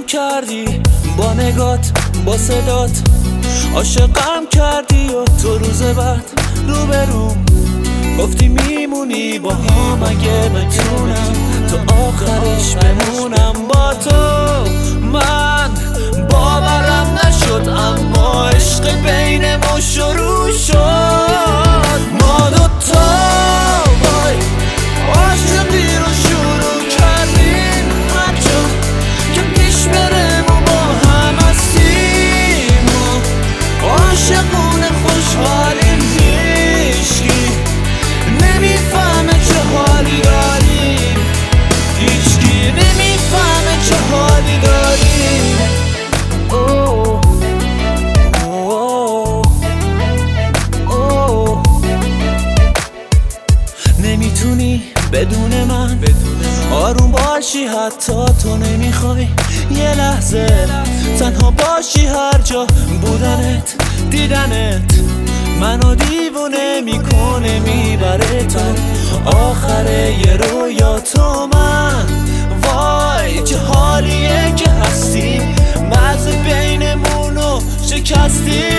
کردی با نگات با صدات، عاشقم کردی و تو روز بعد روبروم گفتی میمونی با هم اگه بتونم تو آخرش بمونم با تو. من باورم نشد اما عشق بینمون شروع شد. ما دوتا وای عاشقی رو شروع کردیم هرجا که پیش برم و با هم هستیم و عاشقونه خوشحالیم. هیچکی نمیفهمه چه حالی داریم، هیچکی نمیفهمه چه حالی داریم. نمیتونی بدون من آروم باشی، حتی تو نمیخوای یه لحظه تنها باشی. هر جا بودنت دیدنت منو دیوونه میکنه، میبره تو آخره یه رویا. تو من وای چه حالیه که هستیم، مرز بینمونو شکستیم.